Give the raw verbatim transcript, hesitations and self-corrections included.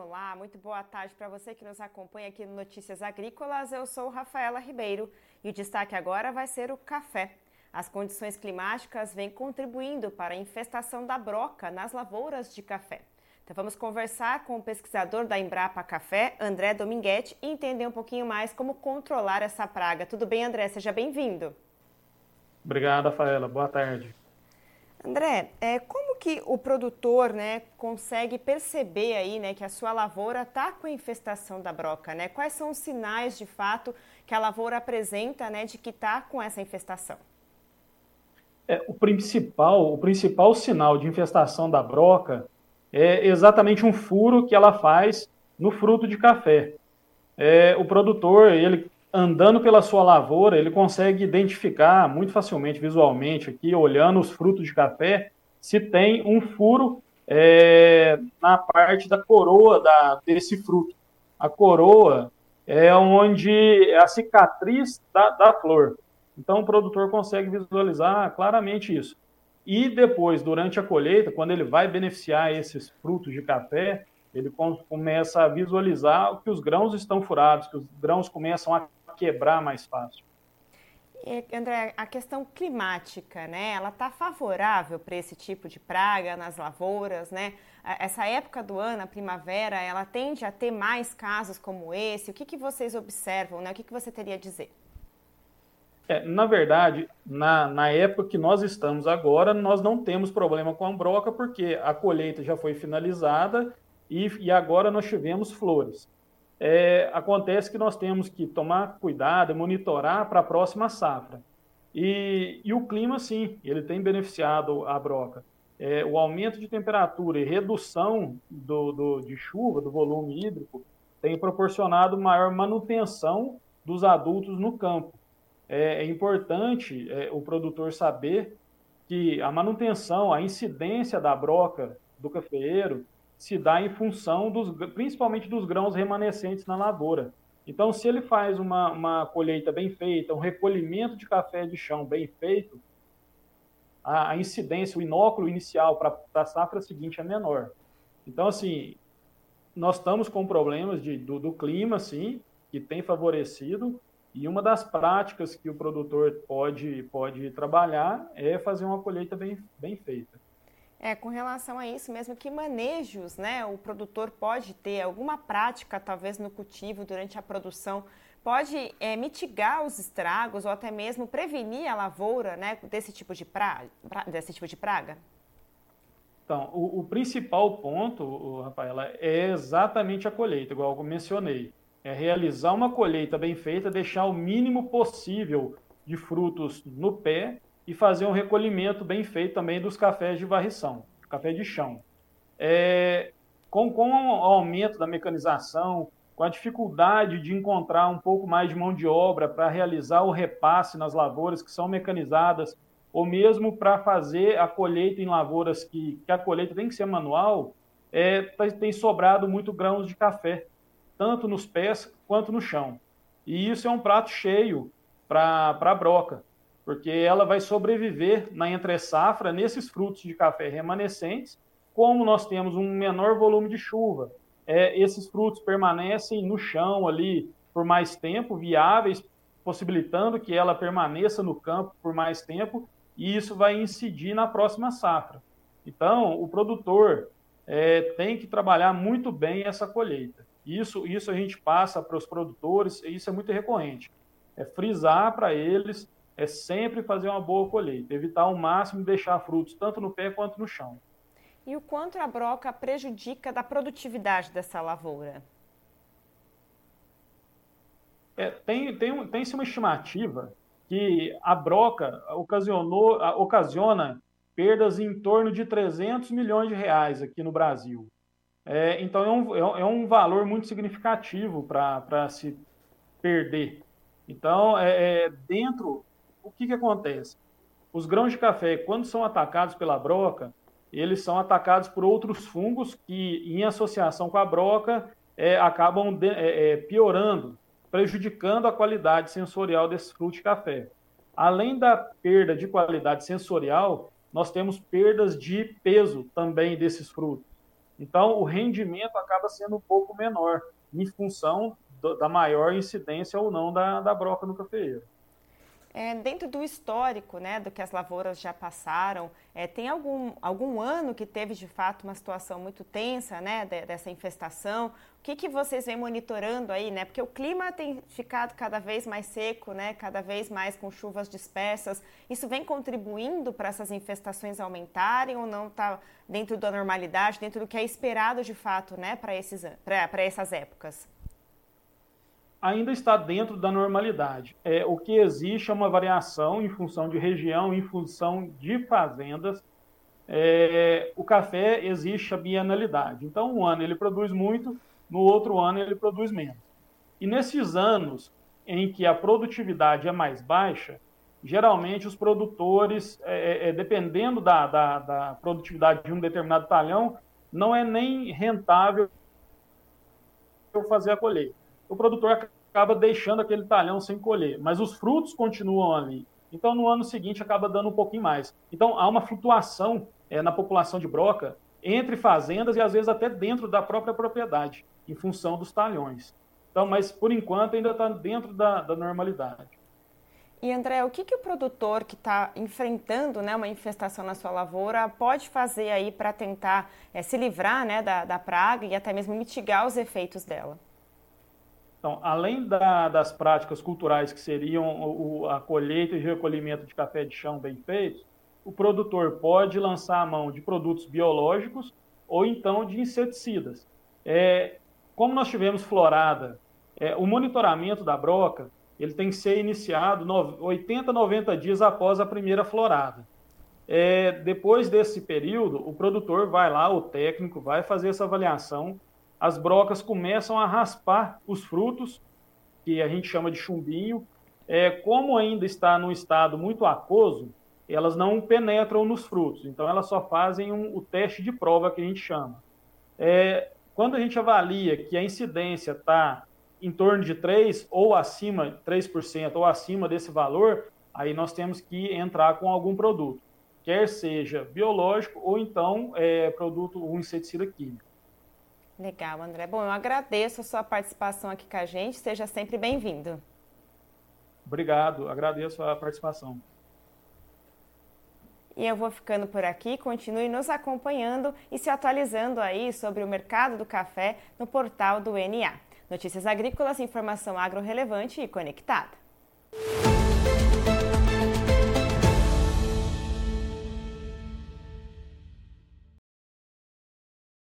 Olá, muito boa tarde para você que nos acompanha aqui no Notícias Agrícolas. Eu sou Rafaela Ribeiro e o destaque agora vai ser o café. As condições climáticas vêm contribuindo para a infestação da broca nas lavouras de café. Então vamos conversar com o pesquisador da Embrapa Café, André Dominguete, e entender um pouquinho mais como controlar essa praga. Tudo bem, André? Seja bem-vindo. Obrigado, Rafaela. Boa tarde. André, é, como que o produtor, né, consegue perceber aí, né, que a sua lavoura está com a infestação da broca, né? Quais são os sinais, de fato, que a lavoura apresenta, né, de que está com essa infestação? É, o principal, o principal sinal de infestação da broca é exatamente um furo que ela faz no fruto de café. É, o produtor, ele andando pela sua lavoura, ele consegue identificar muito facilmente, visualmente, aqui, olhando os frutos de café, se tem um furo é, na parte da coroa da, desse fruto. A coroa é onde é a cicatriz da, da flor. Então, o produtor consegue visualizar claramente isso. E depois, durante a colheita, quando ele vai beneficiar esses frutos de café, ele começa a visualizar que os grãos estão furados, que os grãos começam a quebrar mais fácil. E, André, a questão climática, né? Ela está favorável para esse tipo de praga nas lavouras, né? Essa época do ano, a primavera, ela tende a ter mais casos como esse. O que, que vocês observam, né? O que, que você teria a dizer? É, na verdade, na, na época que nós estamos agora, nós não temos problema com a broca, porque a colheita já foi finalizada e, e agora nós tivemos flores. É, acontece que nós temos que tomar cuidado, monitorar para a próxima safra. E, e o clima, sim, ele tem beneficiado a broca. É, o aumento de temperatura e redução do, do, de chuva, do volume hídrico, tem proporcionado maior manutenção dos adultos no campo. É, é importante é, o produtor saber que a manutenção, a incidência da broca do cafeeiro se dá em função dos, principalmente dos grãos remanescentes na lavoura. Então, se ele faz uma, uma colheita bem feita, um recolhimento de café de chão bem feito, a, a incidência, o inóculo inicial para a safra seguinte é menor. Então, assim, nós estamos com problemas de, do, do clima, sim, que tem favorecido, e uma das práticas que o produtor pode, pode trabalhar é fazer uma colheita bem, bem feita. É, com relação a isso mesmo, que manejos, né, o produtor pode ter, alguma prática, talvez no cultivo, durante a produção, pode é, mitigar os estragos ou até mesmo prevenir a lavoura, né, desse tipo de praga, desse tipo de praga? Então, o, o principal ponto, Rafaela, é exatamente a colheita, igual eu mencionei. É realizar uma colheita bem feita, deixar o mínimo possível de frutos no pé e fazer um recolhimento bem feito também dos cafés de varrição, café de chão. É, com, com o aumento da mecanização, com a dificuldade de encontrar um pouco mais de mão de obra para realizar o repasse nas lavouras que são mecanizadas, ou mesmo para fazer a colheita em lavouras que, que a colheita tem que ser manual, é, tem sobrado muito grãos de café, tanto nos pés quanto no chão. E isso é um prato cheio para a broca, porque ela vai sobreviver na entre-safra nesses frutos de café remanescentes. Como nós temos um menor volume de chuva, é, esses frutos permanecem no chão ali por mais tempo, viáveis, possibilitando que ela permaneça no campo por mais tempo, e isso vai incidir na próxima safra. Então, o produtor é, tem que trabalhar muito bem essa colheita. Isso, isso a gente passa para os produtores, e isso é muito recorrente. É frisar para eles, é sempre fazer uma boa colheita, evitar ao máximo deixar frutos tanto no pé quanto no chão. E o quanto a broca prejudica da produtividade dessa lavoura? É, tem, tem, tem-se uma estimativa que a broca ocasionou, ocasiona perdas em torno de trezentos milhões de reais aqui no Brasil. É, então, é um, é um valor muito significativo para se perder. Então, é, é, dentro, o que, que acontece? Os grãos de café, quando são atacados pela broca, eles são atacados por outros fungos que, em associação com a broca, é, acabam de, é, é, piorando, prejudicando a qualidade sensorial desse fruto de café. Além da perda de qualidade sensorial, nós temos perdas de peso também desses frutos. Então, o rendimento acaba sendo um pouco menor, em função do, da maior incidência ou não da, da broca no cafeeiro. É, dentro do histórico, né, do que as lavouras já passaram, é, tem algum, algum ano que teve de fato uma situação muito tensa, né, de, dessa infestação? O que, que vocês vêm monitorando aí, né? Porque o clima tem ficado cada vez mais seco, né, cada vez mais com chuvas dispersas. Isso vem contribuindo para essas infestações aumentarem ou não está dentro da normalidade, dentro do que é esperado de fato, né, para esses, para essas épocas? Ainda está dentro da normalidade. É, o que existe é uma variação em função de região, em função de fazendas. É, o café existe a bienalidade. Então, um ano ele produz muito, no outro ano ele produz menos. E nesses anos em que a produtividade é mais baixa, geralmente os produtores, é, é, dependendo da, da, da produtividade de um determinado talhão, não é nem rentável fazer a colheita. O produtor acaba deixando aquele talhão sem colher, mas os frutos continuam ali. Então, no ano seguinte, acaba dando um pouquinho mais. Então, há uma flutuação é, na população de broca entre fazendas e, às vezes, até dentro da própria propriedade, em função dos talhões. Então, mas, por enquanto, ainda está dentro da, da normalidade. E, André, o que, que o produtor que está enfrentando, né, uma infestação na sua lavoura pode fazer aí para tentar é, se livrar, né, da, da praga e até mesmo mitigar os efeitos dela? Então, além da, das práticas culturais que seriam o, a colheita e recolhimento de café de chão bem feitos, o produtor pode lançar a mão de produtos biológicos ou então de inseticidas. É, como nós tivemos florada, é, o monitoramento da broca ele tem que ser iniciado oitenta, noventa dias após a primeira florada. É, depois desse período, o produtor vai lá, o técnico vai fazer essa avaliação, as brocas começam a raspar os frutos, que a gente chama de chumbinho. É, como ainda está num estado muito aquoso, elas não penetram nos frutos, então elas só fazem um, o teste de prova que a gente chama. É, quando a gente avalia que a incidência está em torno de três ou acima, três por cento ou acima desse valor, aí nós temos que entrar com algum produto, quer seja biológico ou então é, produto, um inseticida químico. Legal, André. Bom, eu agradeço a sua participação aqui com a gente. Seja sempre bem-vindo. Obrigado, agradeço a participação. E eu vou ficando por aqui. Continue nos acompanhando e se atualizando aí sobre o mercado do café no portal do N A. Notícias agrícolas, informação agro relevante e conectada.